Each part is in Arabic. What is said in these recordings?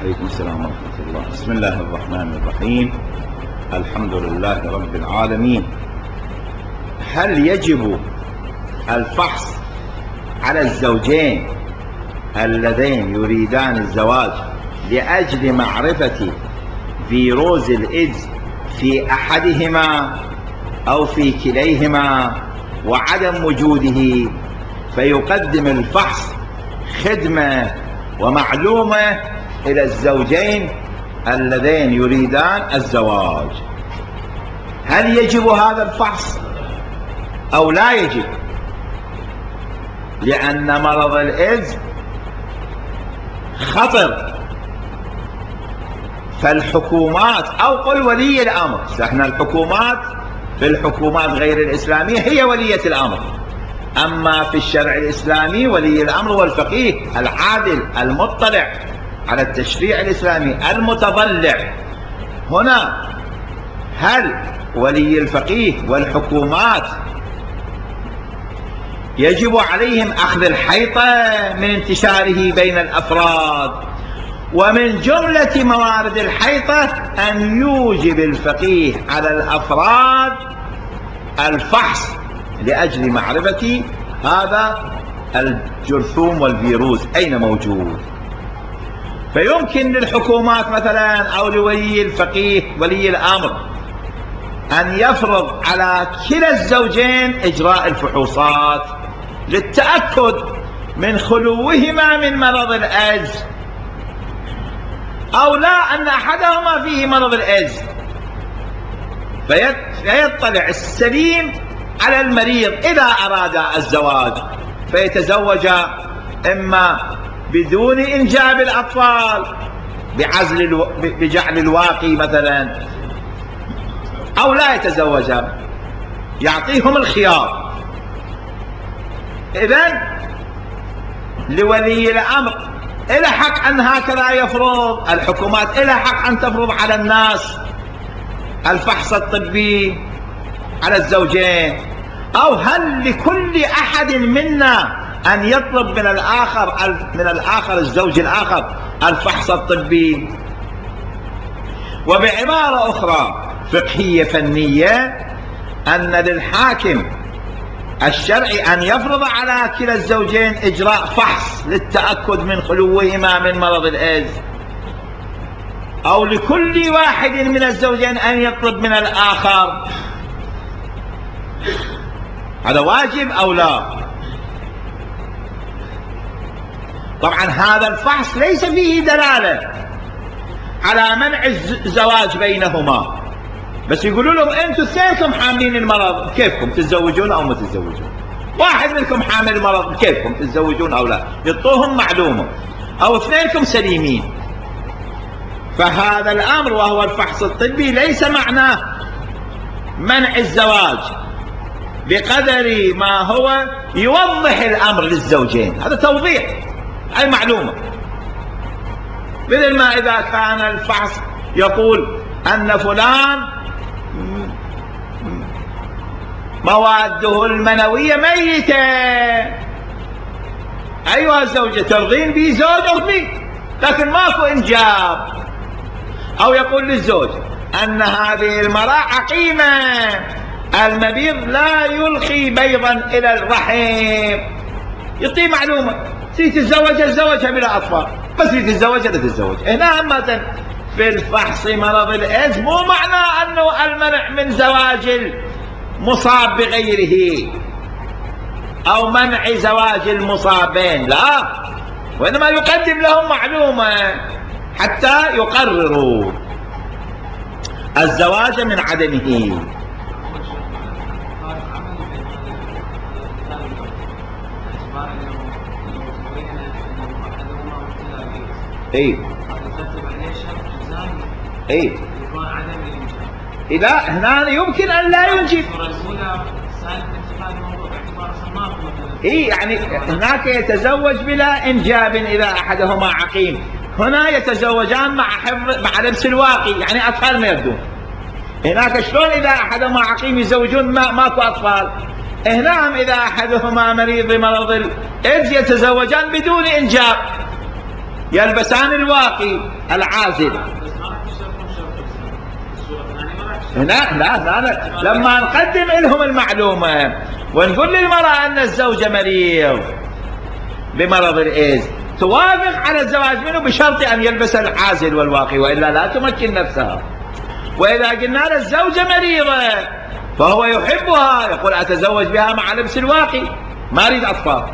عليكم السلام ورحمة الله. بسم الله الرحمن الرحيم. الحمد لله رب العالمين. هل يجب الفحص على الزوجين اللذين يريدان الزواج لأجل معرفة فيروس الإيدز في أحدهما أو في كليهما وعدم وجوده، فيقدم الفحص خدمة ومعلومة إلى الزوجين اللذين يريدان الزواج؟ هل يجب هذا الفحص أو لا يجب؟ لأن مرض الإيدز خطر، فالحكومات أو قل ولي الأمر، احنا الحكومات في الحكومات غير الإسلامية هي ولية الأمر، أما في الشرع الإسلامي ولي الأمر والفقيه العادل المطلع على التشريع الإسلامي المتضلع. هنا هل ولي الفقيه والحكومات يجب عليهم أخذ الحيطة من انتشاره بين الأفراد؟ ومن جملة موارد الحيطة أن يوجب الفقيه على الأفراد الفحص لأجل معرفة هذا الجرثوم والفيروس أين موجود. فيمكن للحكومات مثلا أو لولي الفقيه ولي الأمر أن يفرض على كلا الزوجين إجراء الفحوصات للتأكد من خلوهما من مرض الإيدز، أو لا أن أحدهما فيه مرض الإيدز، فيطلع السليم على المريض إذا أراد الزواج، فيتزوج إما بدون إنجاب الأطفال بجعل الواقي مثلا، أو لا يتزوج، يعطيهم الخيار. إذن لولي الأمر إلى حق أن هكذا يفرض، الحكومات إلى حق أن تفرض على الناس الفحص الطبي على الزوجين، أو هل لكل أحد منا أن يطلب من الآخر الزوج الآخر الفحص الطبي؟ وبعبارة أخرى فقهية فنية، أن للحاكم الشرعي أن يفرض على كلا الزوجين إجراء فحص للتأكد من خلوهما من مرض الإيدز، أو لكل واحد من الزوجين أن يطلب من الآخر. هذا واجب أو لا؟ طبعا هذا الفحص ليس فيه دلالة على منع الزواج بينهما، بس يقولوا لهم أنتم اثنينكم حاملين المرض، كيفكم تتزوجون أو ما تتزوجون؟ واحد منكم حامل المرض، كيفكم تتزوجون أو لا؟ يعطوهم معلومة. أو اثنينكم سليمين. فهذا الأمر وهو الفحص الطبي ليس معناه منع الزواج، بقدر ما هو يوضح الأمر للزوجين، هذا توضيح أي معلومة. مثل ما إذا كان الفحص يقول أن فلان مواده المنوية ميتة، أيها الزوجة ترضين بي زوج أخذي، لكن ماكو إنجاب. أو يقول للزوج أن هذه المرأة عقيمة، المبيض لا يلقي بيضا إلى الرحم، يعطيه معلومة. تريد تتزوجها بلا أطفال، بس تريد تتزوجها لا تتزوج. هنا عامة في الفحص مرض الإيدز مو معناه أنه المنع من زواج المصاب بغيره أو منع زواج المصابين، لا، وإنما يقدم لهم معلومة حتى يقرروا الزواج من عدمه. اي إذا هنا يمكن أن لا ينجب. يعني هناك يتزوج بلا إنجاب إذا أحدهما عقيم، هنا يتزوجان مع لبس الواقي، يعني أطفال ما يبدون. هناك شلون إذا أحدهما عقيم يزوجون ماكو أطفال؟ هنا إذا أحدهما مريض بمرض الإيدز يتزوجان بدون إنجاب، يلبسان الواقي العازل. لا لما نقدم لهم المعلومة ونقول للمرأة أن الزوج مريض بمرض الإيدز توافق على الزواج منه بشرط أن يلبس العازل والواقي، وإلا لا تمكن نفسها. وإذا قلنا للزوجة مريضة فهو يحبها يقول أتزوج بها مع لبس الواقي، ما أريد أطفال.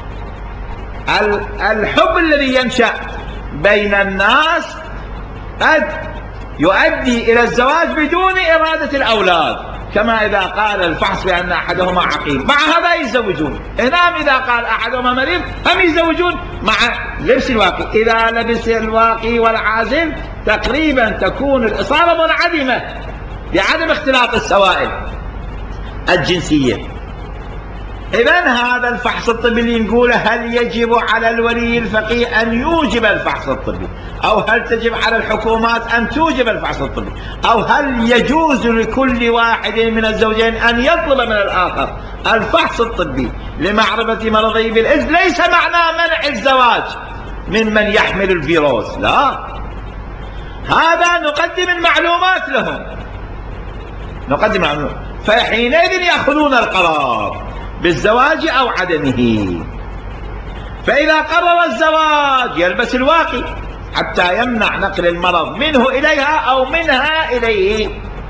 الحب الذي ينشأ بين الناس قد يؤدي إلى الزواج بدون إرادة الأولاد، كما إذا قال الفحص بأن أحدهما عقيم مع هذا يتزوجون، إنهم إذا قال أحدهما مريض هم يتزوجون مع لبس الواقي. إذا لبس الواقي والعازل تقريبا تكون الإصابة منعدمة بعدم اختلاط السوائل الجنسية. إذن هذا الفحص الطبي اللي نقوله، هل يجب على الولي الفقيه أن يوجب الفحص الطبي، أو هل تجب على الحكومات أن توجب الفحص الطبي، أو هل يجوز لكل واحد من الزوجين أن يطلب من الآخر الفحص الطبي لمعرفة مرضه بالإيدز، ليس معناه منع الزواج ممن يحمل الفيروس، لا، هذا نقدم المعلومات لهم، نقدم المعلومات، فحينئذ يأخذون القرار بالزواج أو عدمه. فإذا قرر الزواج يلبس الواقي حتى يمنع نقل المرض منه إليها أو منها إليه.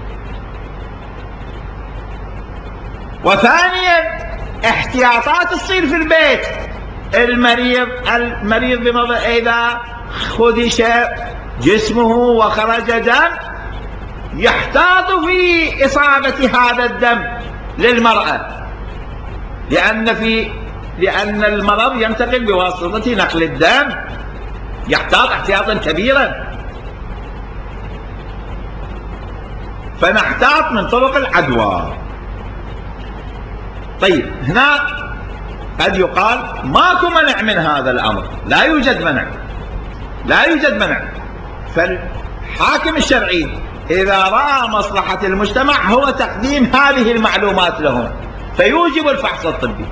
وثانيا احتياطات تصير في البيت. المريض بمرض إذا خدش جسمه وخرج دم يحتاط في إصابة هذا الدم للمرأة، لأن المرض ينتقل بواسطة نقل الدم، يحتاط احتياطا كبيرا، فنحتاط من طرق العدوى. طيب هنا قد يقال ماكو منع من هذا الأمر، لا يوجد منع، لا يوجد منع. فالحاكم الشرعي إذا رأى مصلحة المجتمع هو تقديم هذه المعلومات لهم فيوجب الفحص الطبي،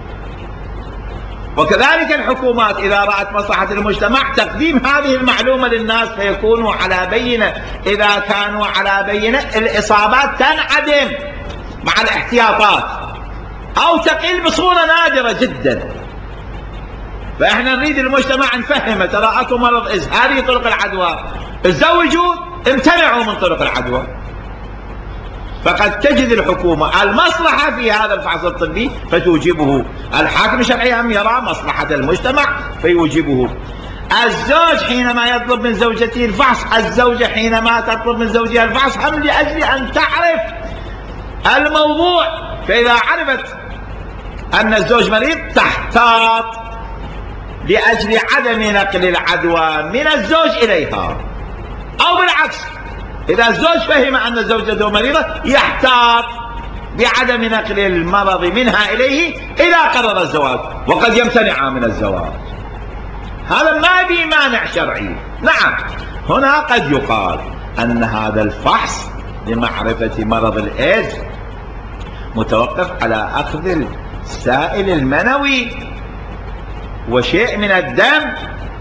وكذلك الحكومات إذا رأت مصلحة المجتمع تقديم هذه المعلومة للناس فيكونوا على بينة. إذا كانوا على بينة الإصابات تنعدم مع الاحتياطات أو تقل بصورة نادرة جدا. فإحنا نريد المجتمع نفهمه ترى أكو مرض إيدز، هذه طرق العدوى، تزوجوا امتنعوا من طرق العدوى. فقد تجد الحكومة المصلحة في هذا الفحص الطبي فتوجبه، الحاكم الشرعي هم يرى مصلحة المجتمع فيوجبه. الزوج حينما يطلب من زوجته الفحص، الزوجة حينما تطلب من زوجها الفحص هم لأجل أن تعرف الموضوع، فإذا عرفت أن الزوج مريض تحتاط لأجل عدم نقل العدوى من الزوج إليها، أو بالعكس إذا الزوج فهم أن زوجته مريضة يحتاط بعدم نقل المرض منها إليه إذا قرر الزواج، وقد يمتنع من الزواج. هذا ما به مانع شرعي. نعم هنا قد يقال أن هذا الفحص لمعرفة مرض الإيدز متوقف على أخذ السائل المنوي وشيء من الدم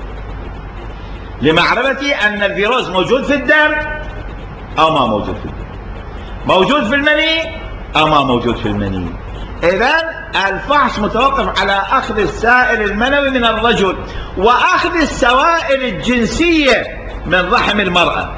لمعرفة أن الفيروس موجود في الدم أو ما موجود في الدم، موجود في المني أو ما موجود في المني. إذن الفحص متوقف على أخذ السائل المنوي من الرجل وأخذ السوائل الجنسية من رحم المرأة.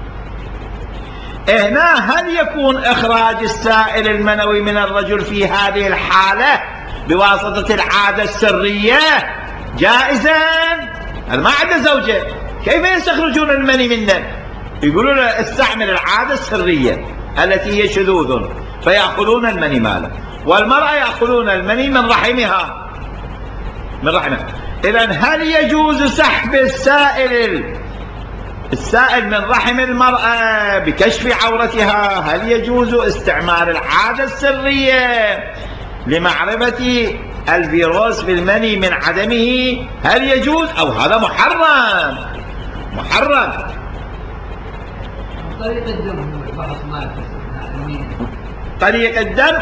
هنا هل يكون إخراج السائل المنوي من الرجل في هذه الحالة بواسطة العادة السرية جائزا؟ ما عنده زوجة كيف يستخرجون المني منه؟ يقولون له استعمل العادة السرية التي هي شذوذ فيأخذون المني ماله، والمرأة يأخذون المني من رحمها، من رحمها. إذن هل يجوز سحب السائل من رحم المرأة بكشف عورتها؟ هل يجوز استعمال العادة السرية لمعرفة الفيروس في المني من عدمه؟ هل يجوز أو هذا محرم؟ محرم. طريق الدم طريق الدم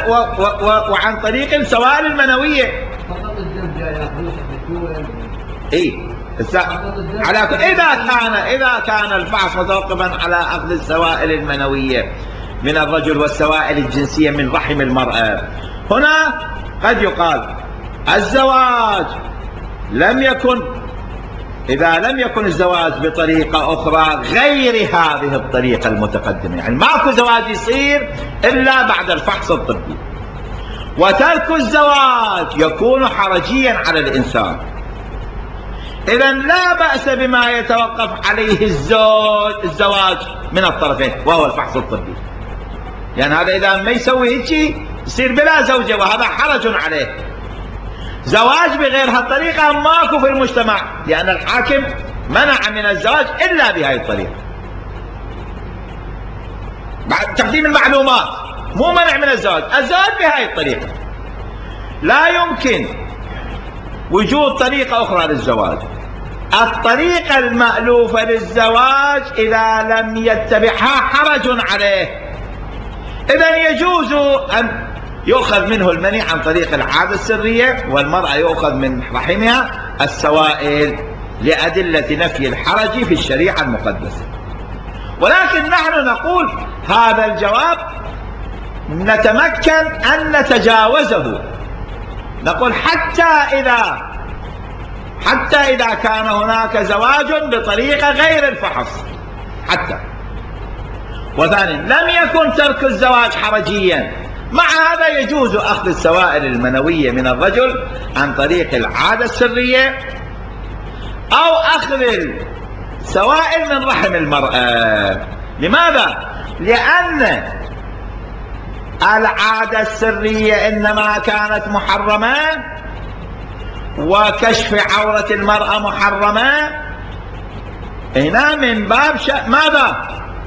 وعن طريق السوائل المنوية. فقط الدم جاي ياخذوه. ايه إذا كان الفحص متوقفا على أخذ السوائل المنوية من الرجل والسوائل الجنسية من رحم المرأة، هنا قد يقال الزواج إذا لم يكن الزواج بطريقة أخرى غير هذه الطريقة المتقدمة، يعني ماكو زواج يصير إلا بعد الفحص الطبي، وترك الزواج يكون حرجيا على الإنسان، إذن لا بأس بما يتوقف عليه الزواج من الطرفين وهو الفحص الطبي، يعني هذا إذا ما يسوي هيك يصير بلا زوجة وهذا حرج عليه. زواج بغير هالطريقة ماكو في المجتمع، لأن الحاكم منع من الزواج إلا بهذه الطريقة. بعد تقديم المعلومات، مو منع من الزواج بهذه الطريقة. لا يمكن وجود طريقة أخرى للزواج. الطريقة المألوفة للزواج إذا لم يتبعها حرج عليه، إذن يجوز أن يؤخذ منه المني عن طريق العادة السرية، والمرأة يؤخذ من رحمها السوائل لأدلة نفي الحرج في الشريعة المقدسة. ولكن نحن نقول هذا الجواب نتمكن أن نتجاوزه، نقول حتى إذا كان هناك زواج بطريقة غير الفحص حتى. وثانيا لم يكن ترك الزواج حرجيا، مع هذا يجوز أخذ السوائل المنوية من الرجل عن طريق العادة السرية أو أخذ السوائل من رحم المرأة. لماذا؟ لأن العادة السرية إنما كانت محرمة، وكشف عورة المرأة محرمة، هنا من باب ماذا؟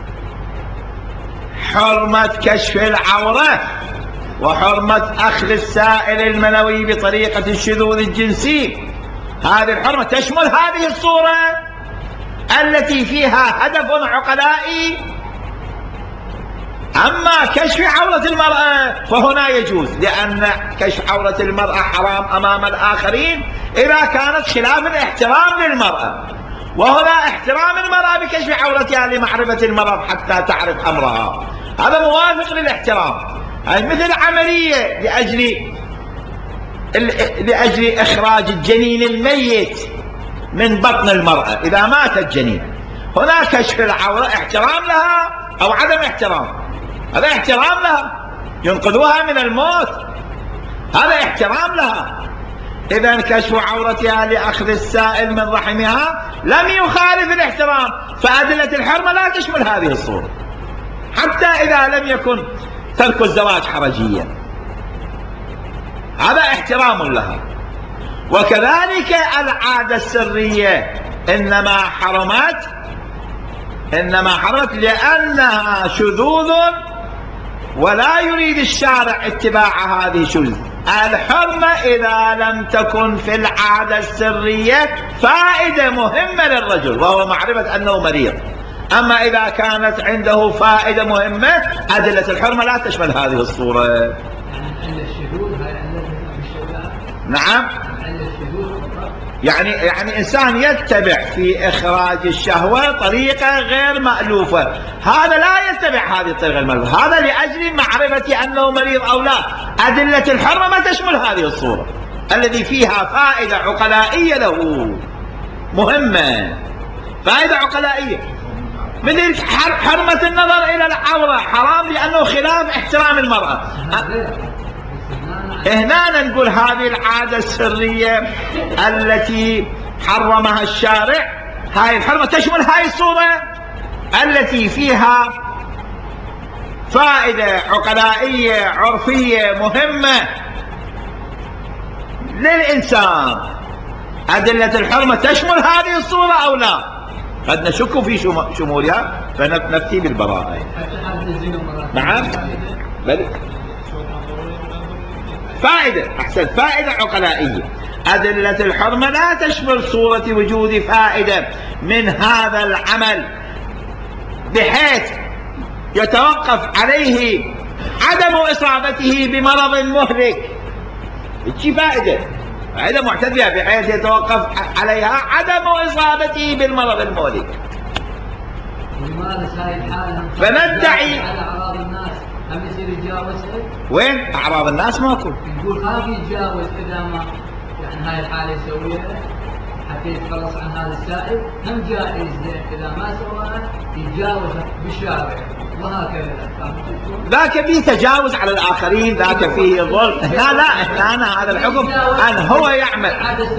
حرمة كشف العورة وحرمة أخذ السائل المنوي بطريقة الشذوذ الجنسي. هذه الحرمة تشمل هذه الصورة التي فيها هدف عقلائي. أما كشف عورة المرأة فهنا يجوز، لأن كشف عورة المرأة حرام أمام الآخرين إذا كانت خلاف الاحترام للمرأة، وهنا احترام المرأة بكشف عورتها لمعرفة المرض حتى تعرف أمرها، هذا موافق للاحترام. هذه مثل عملية لأجل إخراج الجنين الميت من بطن المرأة إذا مات الجنين، هنا كشف العورة احترام لها أو عدم احترام؟ هذا احترام لها، ينقذوها من الموت، هذا احترام لها. إذن كشف عورتها لأخذ السائل من رحمها لم يخالف الاحترام، فأدلة الحرمة لا تشمل هذه الصورة حتى إذا لم يكن ترك الزواج حرجيا، هذا احترام لها. وكذلك العادة السرية إنما حرمت لأنها شذوذ ولا يريد الشارع اتباع هذه الشذوذ. الحرمة إذا لم تكن في العادة السرية فائدة مهمة للرجل وهو معرفة أنه مريض، أما إذا كانت عنده فائدة مهمة أدلة الحرمة لا تشمل هذه الصورة. نعم، يعني إنسان يتبع في إخراج الشهوة طريقة غير مألوفة، هذا لا يتبع هذه الطريقة المألوفة، هذا لأجل معرفة أنه مريض أو لا. أدلة الحرمة ما تشمل هذه الصورة الذي فيها فائدة عقلائية له مهمة، فائدة عقلائية، مثل حرمة النظر إلى العورة حرام لأنه خلاف احترام المرأة. هنا نقول هذه العادة السرية التي حرمها الشارع، هاي الحرمة تشمل هاي الصورة التي فيها فائدة عقلائية عرفية مهمة للإنسان. أدلة الحرمة تشمل هذه الصورة أو لا؟ قد نشك في شمولها فنفتي بالبراءة. نعم، بل فائدة، أحسن، فائدة عقلائية. أدلة الحرمة لا تشمل صورة وجود فائدة من هذا العمل بحيث يتوقف عليه عدم إصابته بمرض مهلك. هيك فائدة، قاعدة معتد بها بحيث يتوقف عليها عدم إصابته بالمرض المهلك. لماذا هاي الحالة فندعي على أعراض الناس هم يصير يتجاوزها؟ وين أعراض الناس ماكو. يقول خاف يتجاوز إذا ما يعني هاي الحالة يسويها حتى يتخلص عن هذا السائل، هم جائز إذا ما سواها يتجاوز بالشارع وهكذا. ذاك فيه تجاوز على الآخرين، ذاك فيه ظلم. هنا لا، هنا هذا الحكم أن هو يعمل،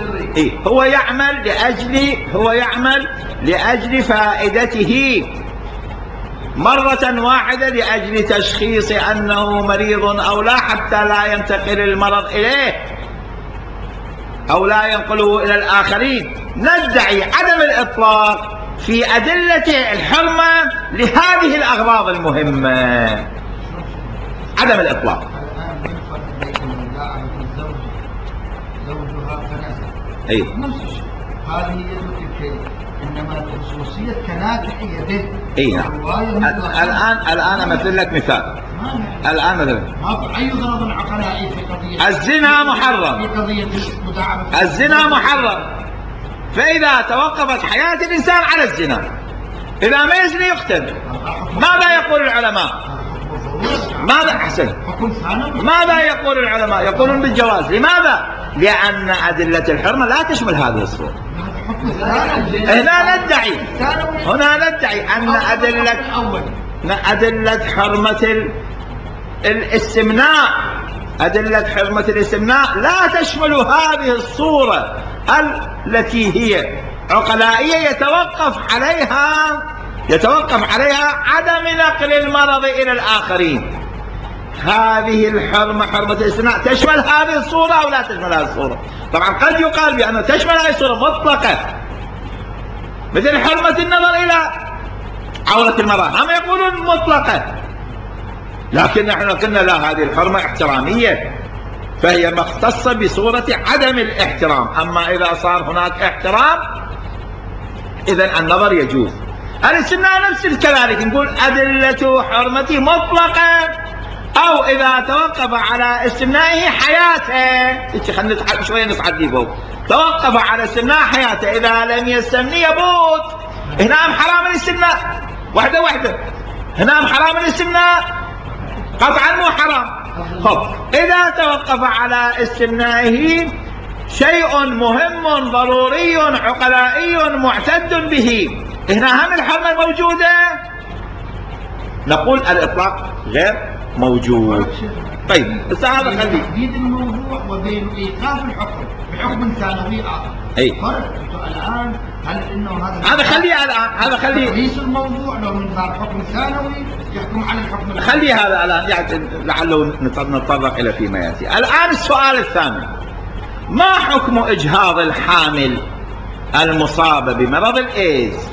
هو يعمل لأجل فائدته مرة واحدة، لأجل تشخيص أنه مريض أو لا، حتى لا ينتقل المرض إليه أو لا ينقله إلى الآخرين. ندعي عدم الإطلاق في أدلة الحرمة لهذه الأغراض المهمة، عدم الإطلاق. زوجها تنازل أي نفس الشيء، هذه يدرك الشيء، انما الخصوصية تنازع يده. اي نعم. الآن أمثل لك مثال. الآن مثلا ما أي غرض عقلائي في قضية الزنا محرم، في قضية مداعبة الزنا محرم، فإذا توقفت حياة الإنسان على الزنا، إذا ما يزني يقتل. ماذا يقول العلماء؟ ماذا أحسن؟ ماذا يقول العلماء؟ يقولون بالجواز. لماذا؟ لأن أدلة الحرمة لا تشمل هذه الصورة. هنا ندعي أن أدلة حرمة الاستمناء، أدلة حرمة الاستمناء لا تشمل هذه الصورة التي هي عقلائية يتوقف عليها عدم نقل المرض إلى الآخرين. هذه الحرمة، حرمة الاستمناء، تشمل هذه الصورة أو لا تشمل هذه الصورة؟ طبعا قد يقال بأنه تشمل هذه الصورة مطلقة، مثل حرمة النظر إلى عورة المرأة، هم يقولون مطلقة، لكن نحن قلنا لا، هذه الحرمة احترامية، فهي مختصة بصورة عدم الاحترام. أما إذا صار هناك احترام إذن النظر يجوز. الاستمناء نفس كذلك، نقول أدلة حرمته مطلقة، أو إذا توقف على استمنائه حياته، خلينا شوية نصعد لي فوق، توقف على استمناء حياته، إذا لم يستمني يموت. هنا حرام الاستمناء وحده، هنا حرام الاستمناء قطعا مو حرام. خب إذا توقف على استمنائه شيء مهم ضروري عقلائي معتد به، هنا هم الحرمة موجودة، نقول الإطلاق غير موجود. طيب بس هذا خليه تحديد الموضوع وبين ايقاف الحكم بحكم ثانوي اخر. اي فرق الان، هل انه هذا خليه الان، هذا خليه تقييس الموضوع لو من باب حكم ثانوي يحكم على الحكم خليه هذا الان، يعني لعله نتطرق الى فيما ياتي. الان السؤال الثاني: ما حكم اجهاض الحامل المصابه بمرض الايدز؟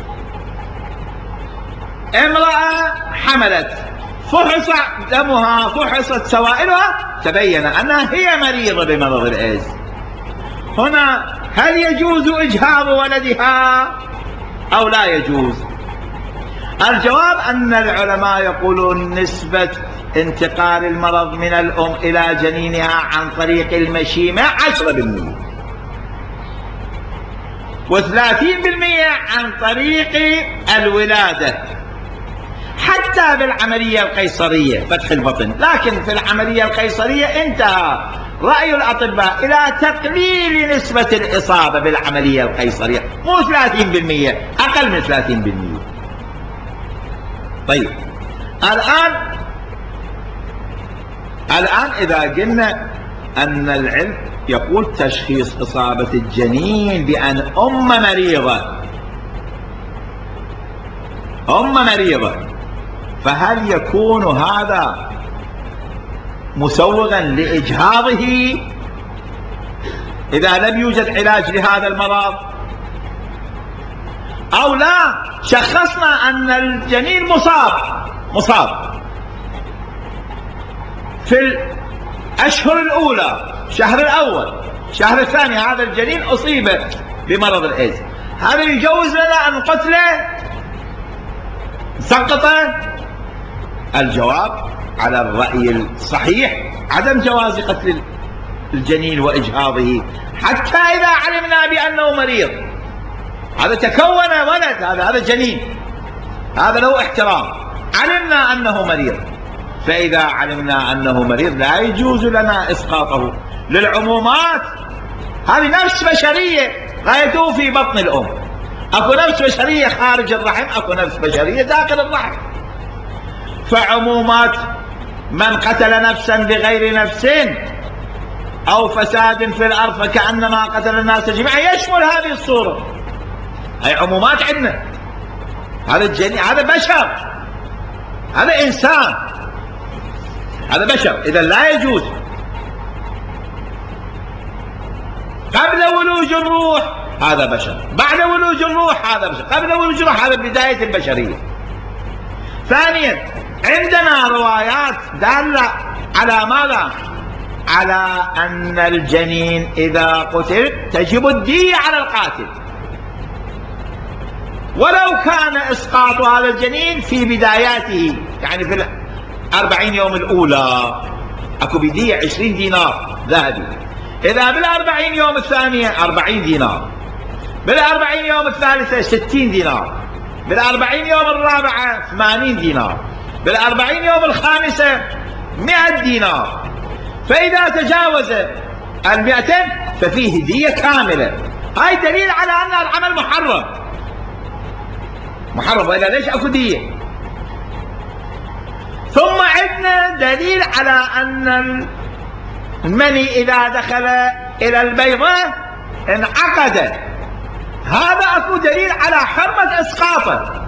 امراه حملت، فحص دمها، فحصت سوائلها، تبين أنها هي مريضة بمرض الإيدز. هنا هل يجوز إجهاض ولدها أو لا يجوز؟ الجواب أن العلماء يقولون نسبة انتقال المرض من الأم إلى جنينها عن طريق المشيمة 10%، و30% عن طريق الولادة، حتى بالعملية القيصرية فتح البطن. لكن في العملية القيصرية انتهى رأي الأطباء إلى تقليل نسبة الإصابة بالعملية القيصرية، مو 30%، أقل من 30%. طيب الآن إذا قلنا أن العلم يقول تشخيص إصابة الجنين بأن أم مريضة، فهل يكون هذا مسوغا لإجهاضه إذا لم يوجد علاج لهذا المرض، أو لا شخصنا أن الجنين مصاب في الأشهر الأولى، الشهر الأول، الشهر الثاني، هذا الجنين أصيب بمرض الإيدز، هذا يجوز لنا أن نقتله سقطه؟ الجواب على الرأي الصحيح عدم جواز قتل الجنين وإجهاضه حتى إذا علمنا بأنه مريض. هذا تكون ولد، هذا جنين، هذا له احترام، علمنا أنه مريض. فإذا علمنا أنه مريض لا يجوز لنا إسقاطه للعمومات. هذه نفس بشرية غايته في بطن الأم. أكو نفس بشرية خارج الرحم، أكو نفس بشرية داخل الرحم. فعمومات من قتل نفسا بغير نفس أو فساد في الأرض فكأنما قتل الناس جميعا يشمل هذه الصورة. هي عمومات عندنا. هذا الجنين، هذا بشر، هذا إنسان، هذا بشر، إذا لا يجوز. قبل ولوج الروح هذا بشر، بعد ولوج الروح هذا بشر، قبل ولوج الروح هذا بداية البشرية. ثانيا عندنا روايات دالة على ماذا؟ على أن الجنين إذا قتل تجب الدية على القاتل، ولو كان إسقاط هذا الجنين في بداياته، يعني في 40 يوم الأولى أكو بدية 20 دينار ذهبي، إذا بال40 يوم الثانية 40 دينار، بال40 يوم الثالثة 60 دينار، بال40 يوم الرابعة 80 دينار، بال40 يوم الخامسة 100 دينار. فإذا تجاوز 200 ففيه دية كاملة. هاي دليل على أن العمل محرم، وإلا ليش أكو دية؟ ثم عندنا دليل على أن المني إذا دخل إلى البيضة انعقد. هذا أكو دليل على حرمة إسقاطه،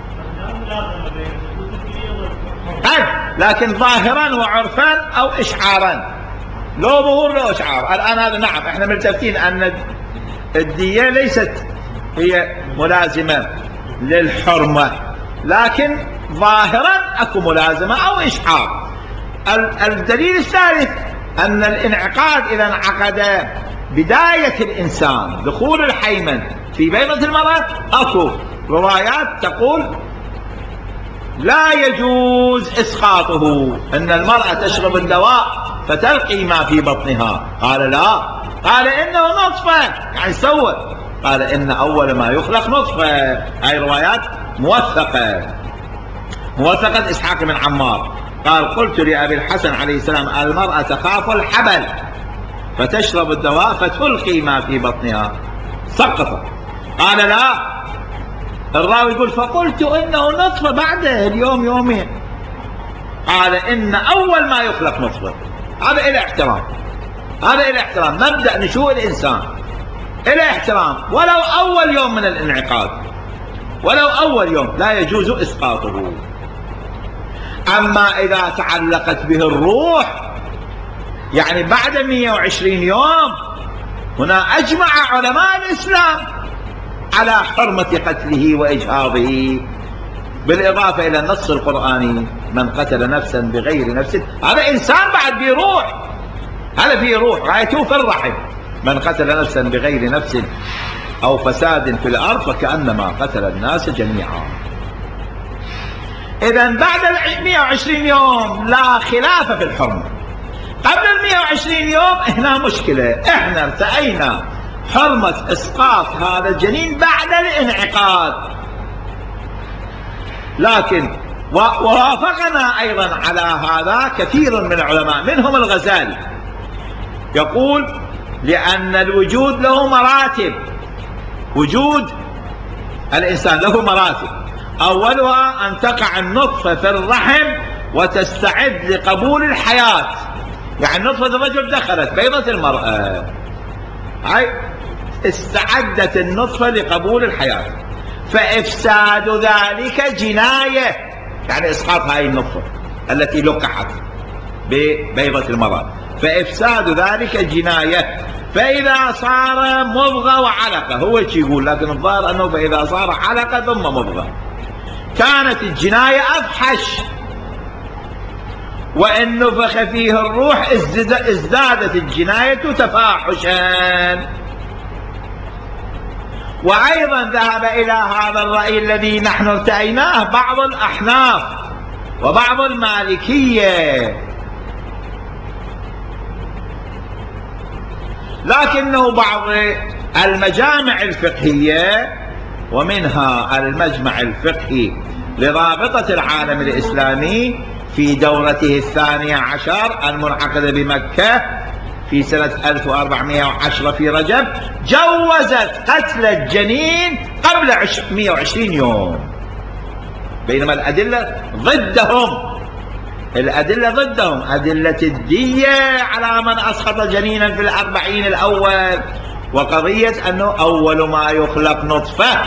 لكن ظاهرا وعرفا أو إشعارا، لو ظهور لو إشعار. الآن هذا نعم احنا ملتفتين أن الدية ليست هي ملازمة للحرمة، لكن ظاهرا أكو ملازمة أو إشعار. الدليل الثالث أن الانعقاد إذا انعقد بداية الإنسان دخول الحيمن في بيضة المرأة، أكو روايات تقول لا يجوز إسقاطه، أن المرأة تشرب الدواء فتلقي ما في بطنها. قال لا، قال إنه نطفة، يعني سوى، قال إن أول ما يخلق نطفة. هاي روايات موثقة إسحاق بن عمار قال قلت لأبي الحسن عليه السلام المرأة تخاف الحبل فتشرب الدواء فتلقي ما في بطنها، سقطت. قال لا، الراوي يقول فقلت إنه نطفة بعده اليوم يومين، قال إن أول ما يخلق نطفة. هذا إلى احترام، هذا إلى احترام، مبدأ نشوء الإنسان إلى احترام، ولو أول يوم من الانعقاد، ولو أول يوم لا يجوز إسقاطه. أما إذا تعلقت به الروح يعني بعد 120 يوم، هنا أجمع علماء الإسلام على حرمة قتله وإجهاضه، بالإضافة إلى النص القرآني من قتل نفسا بغير نفس، هذا إنسان بعد فيه روح، هذا فيه روح، غايته في الرحم. من قتل نفسا بغير نفس أو فساد في الأرض فكأنما قتل الناس جميعا. إذا بعد 120 يوم لا خلاف في الحرمة. قبل 120 يوم هنا مشكلة، احنا ارتأينا حرمة إسقاط هذا الجنين بعد الانعقاد، لكن ووافقنا أيضا على هذا كثير من العلماء منهم الغزالي، يقول لأن الوجود له مراتب، وجود الإنسان له مراتب، أولها أن تقع النطفة في الرحم وتستعد لقبول الحياة، يعني نطفة الرجل دخلت بيضة المرأة، هاي استعدت النطفة لقبول الحياة، فإفساد ذلك جناية، يعني إسقاط هاي النطفة التي لقحت ببيضة المرأة، فإفساد ذلك جناية. فإذا صار مضغة وعلقة، هو يقول، لكن الظاهر أنه فإذا صار علقة ثم مضغة كانت الجناية أفحش، وإن نفخ فيه الروح ازدادت الجناية تفاحشا. وأيضا ذهب إلى هذا الرأي الذي نحن ارتأيناه بعض الأحناف وبعض المالكية، لكنه بعض المجامع الفقهية ومنها المجمع الفقهي لرابطة العالم الإسلامي في دورته 12 المنعقدة بمكة في سنة 1410 في رجب، جوزت قتل الجنين قبل 120 يوم، بينما الأدلة ضدهم. الأدلة ضدهم أدلة الدية على من أسقط جنينا في 40 الأول، وقضية أنه أول ما يخلق نطفة،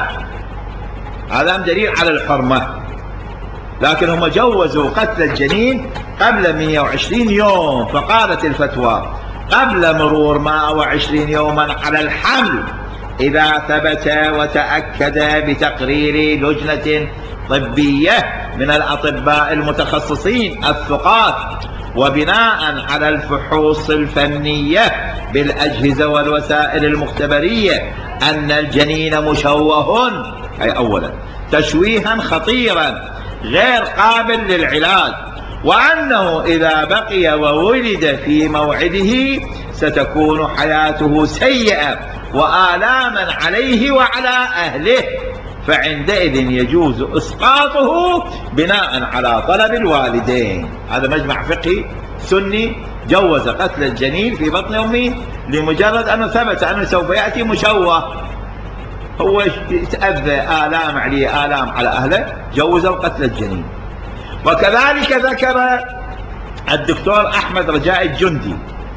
هذا دليل على الحرمة. لكن هم جوزوا قتل الجنين قبل 120 يوم، فقالت الفتوى قبل مرور 120 يوما على الحمل إذا ثبت وتأكد بتقرير لجنة طبية من الأطباء المتخصصين الثقات وبناء على الفحوص الفنية بالأجهزة والوسائل المختبرية أن الجنين مشوه، أي أولا تشويها خطيرا غير قابل للعلاج، وأنه إذا بقي وولد في موعده ستكون حياته سيئة وآلاما عليه وعلى أهله، فعندئذ يجوز إسقاطه بناء على طلب الوالدين. هذا مجمع فقهي سني جوز قتل الجنين في بطن أمه لمجرد أنه ثبت أنه سوف يأتي مشوه، هو يتأذى آلام عليه آلام على أهله، جوزوا قتل الجنين. وكذلك ذكر الدكتور أحمد رجاء الجندي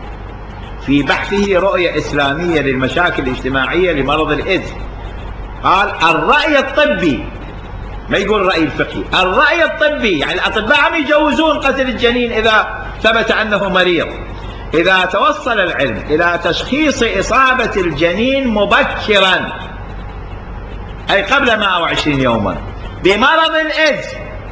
في بحثه رؤية إسلامية للمشاكل الاجتماعية لمرض الإيدز، قال الرأي الطبي، ما يقول الرأي الفقهي، الرأي الطبي، يعني الأطباء عم يجوزون قتل الجنين إذا ثبت أنه مريض، إذا توصل العلم إلى تشخيص إصابة الجنين مبكرا، أي قبل 120 يوما بمرض الإيدز.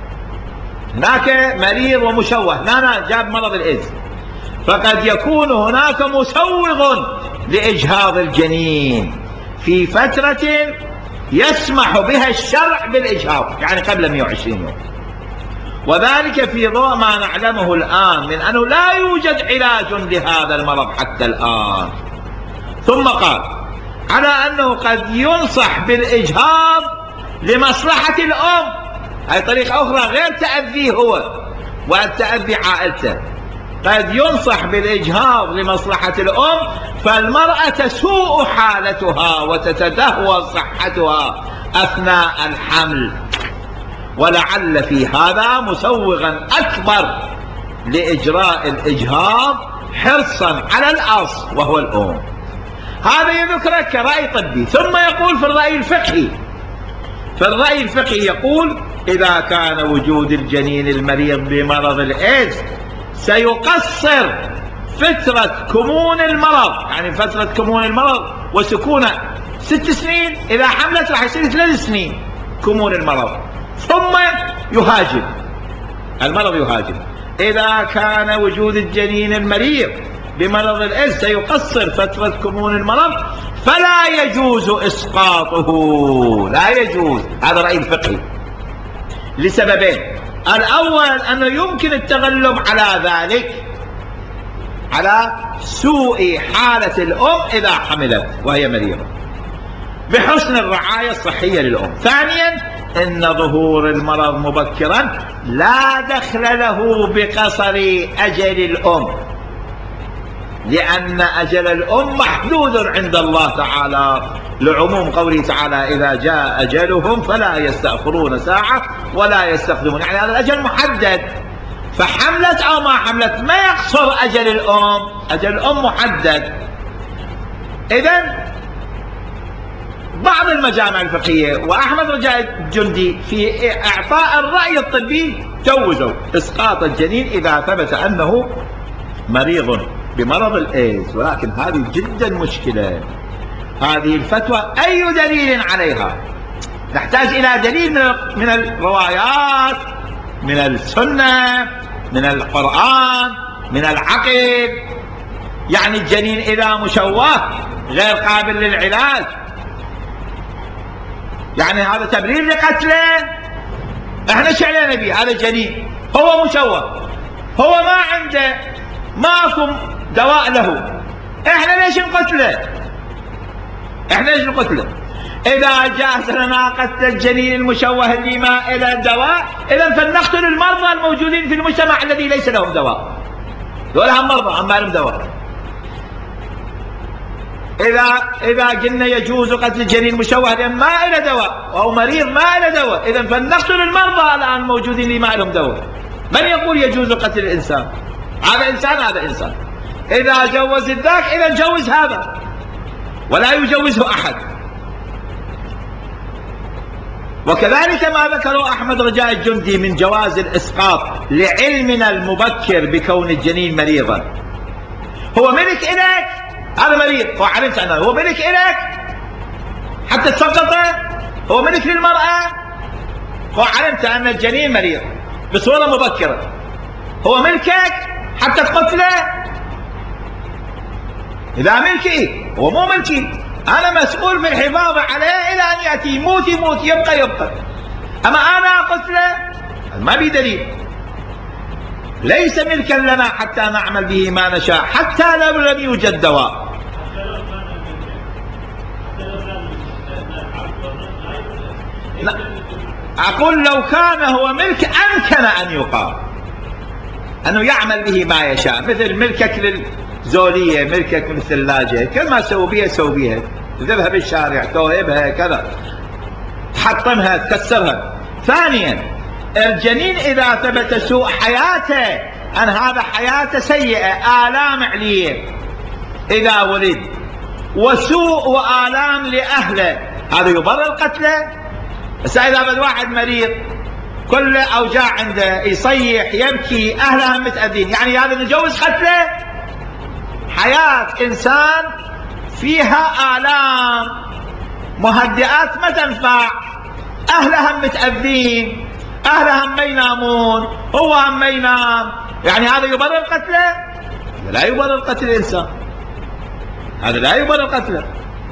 هناك مريض ومشوه، لا جاب مرض الإيدز، فقد يكون هناك مسوغ لإجهاض الجنين في فترة يسمح بها الشرع بالإجهاض، يعني قبل 120 يوم، وذلك في ضوء ما نعلمه الآن من أنه لا يوجد علاج لهذا المرض حتى الآن. ثم قال على أنه قد ينصح بالإجهاض لمصلحة الأم، هذه طريقة أخرى غير تأذيه هو والتأذي عائلته، قد ينصح بالإجهاض لمصلحة الأم، فالمرأة تسوء حالتها وتتدهور صحتها أثناء الحمل، ولعل في هذا مسوغا أكبر لإجراء الإجهاض حرصا على الأصل وهو الأم. هذا يذكر كرأي طبي. ثم يقول في الرأي الفقهي، فالرأي الفقهي يقول إذا كان وجود الجنين المريض بمرض الإيدز سيقصر فترة كمون المرض، يعني فترة كمون المرض وسكونه 6 سنين، إذا حملت راح يصير 3 سنين كمون المرض، ثم يهاجم المرض يهاجم. إذا كان وجود الجنين المريض بمرض الإيدز سيقصر فترة كمون المرض فلا يجوز إسقاطه، لا يجوز. هذا رأي الفقهي لسببين: الأول أنه يمكن التغلب على ذلك، على سوء حالة الأم إذا حملت وهي مريضة، بحسن الرعاية الصحية للأم. ثانيا أن ظهور المرض مبكرا لا دخل له بقصر أجل الأم، لأن أجل الأم محدود عند الله تعالى، لعموم قوله تعالى إذا جاء أجلهم فلا يستأخرون ساعة ولا يستقدمون، يعني هذا الأجل محدد، فحملت أو ما حملت ما يقصر أجل الأم، أجل الأم محدد. إذن بعض المجامع الفقهية وأحمد رجاء الجندي في إعطاء الرأي الطبي جوزوا إسقاط الجنين إذا ثبت أنه مريض بمرض الإيدز، ولكن هذه جدا مشكلة. هذه الفتوى أي دليل عليها؟ نحتاج إلى دليل من الروايات، من السنة، من القرآن، من العقل. يعني الجنين إذا مشوه غير قابل للعلاج، يعني هذا تبرير لقتله؟ احنا شعلنا به هذا الجنين هو مشوه، هو ما عنده، ماكو دواء له، احنا ليش نقتله؟ احنا ليش نقتله؟ اذا جاز لنا قتل الجنين المشوه اللي ما الى دواء، اذا فلنقتل المرضى الموجودين في المجتمع الذي ليس لهم دواء. دول هم مرضى، هم ما لهم دواء. اذا قلنا يجوز قتل الجنين المشوه لان ما الى دواء او مريض ما الى دواء، اذا فلنقتل المرضى الان الموجودين اللي ما لهم دواء. من يقول يجوز قتل الانسان؟ هذا انسان، هذا انسان. اذا جوز ذاك اذا جوز هذا، ولا يجوزه احد. وكذلك ما ذكره احمد رجاء الجندي من جواز الاسقاط لعلمنا المبكر بكون الجنين مريضا. هو ملك الك، هذا مريض، هو علمت عنه، هو ملك الك حتى تسقطه، هو ملك للمرأة، هو علمت ان الجنين مريض بصورة مبكرة، هو ملكك حتى تقتله؟ إذا ملكي، هو مو ملكي، أنا مسؤول في الحفاظ عليه إلى أن يأتي، يموت يموت، يبقى. أما أنا أقتله ما بي دليل. ليس ملكا لنا حتى نعمل به ما نشاء، حتى لو لم يوجد دواء. أقول لو كان هو ملك أمكن أن يقال أنه يعمل به ما يشاء، مثل ملكك للزولية، ملكك من الثلاجة، كل ما تسوي بيها تسوي بيها، تذبها بالشارع، توهبها كذا، تحطمها، تكسرها. ثانيا، الجنين إذا ثبت سوء حياته، أن هذا حياته سيئة، آلام عليه إذا ولد، وسوء وآلام لأهله، هذا يبرر قتله؟ بس إذا بد واحد مريض كل أوجاع عنده، يصيح يبكي، أهله هم متأذين، يعني هذا نجوز قتله؟ حياة إنسان فيها آلام، مهدئات ما تنفع، أهله هم متأذين، أهله هم ما ينامون، هو هم ما ينام، يعني هذا يبرر قتله؟ لا يبرر قتل الإنسان، هذا لا يبرر قتله.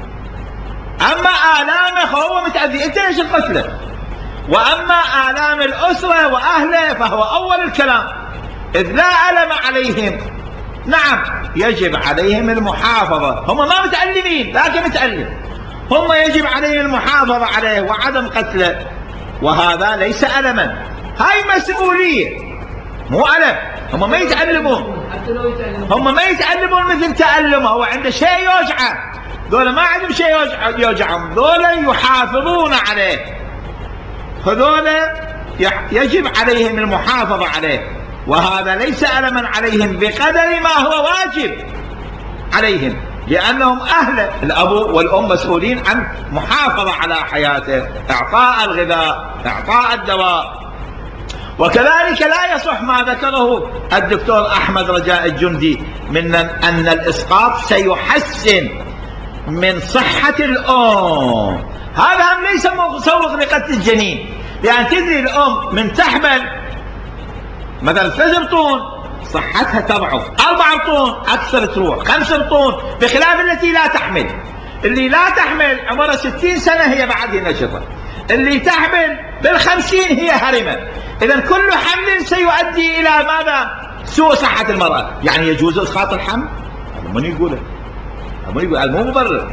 أما آلامه هو متأذي، أنت ليش القتله؟ وأما آلام الأسرة وأهله فهو أول الكلام، إذ لا ألم عليهم. نعم يجب عليهم المحافظة، هم ما متألمين لكن متألم، هم يجب عليهم المحافظة عليه وعدم قتله، وهذا ليس ألما، هاي مسؤولية مو ألم. هم ما يتألمون، هم ما يتألمون مثل تألمه، هو عنده شيء يوجعه، دول ما عندهم شيء يوجعهم، دول يحافظون عليه، فدول يجب عليهم المحافظة عليه، وهذا ليس ألما عليهم بقدر ما هو واجب عليهم، لأنهم أهل، الأب والأم مسؤولين عن محافظة على حياته، إعطاء الغذاء، إعطاء الدواء. وكذلك لا يصح ما ذكره الدكتور أحمد رجاء الجندي من أن الإسقاط سيحسن من صحة الأم، هذا هم ليس مسوغ لقتل الجنين، لأن تدري الأم من تحمل مثلا 3 بطون صحتها تضعف، 4 بطون أكثر تروح، 5 بطون، بخلاف التي لا تحمل. اللي لا تحمل عمرها 60 سنة هي بعد نشطة، اللي تحمل بال50 هي هرمة. إذا كل حمل سيؤدي إلى ماذا؟ سوء صحة المرأة. يعني يجوز إسقاط الحمل؟ هذا من يقوله؟ هذا مو مبرر.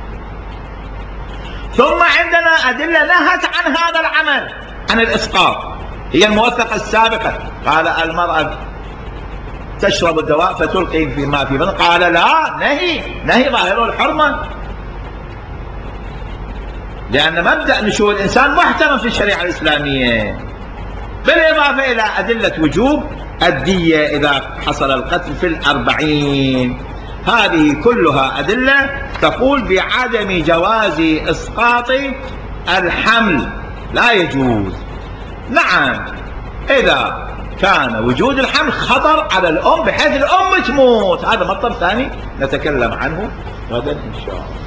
ثم عندنا أدلة نهت عن هذا العمل، عن الإسقاط، هي الموثقة السابقة. قال المرأة تشرب الدواء فتلقي فيما في بطن، قال لا، نهي ظاهره الحرمة، لأن مبدأ نشوء الإنسان محترم في الشريعة الإسلامية، بالإضافة إلى أدلة وجوب الدية إذا حصل القتل في 40. هذه كلها أدلة تقول بعدم جواز إسقاط الحمل، لا يجوز. نعم إذا كان وجود الحمل خطر على الأم بحيث الأم تموت، هذا مطلب ثاني نتكلم عنه غدا إن شاء الله.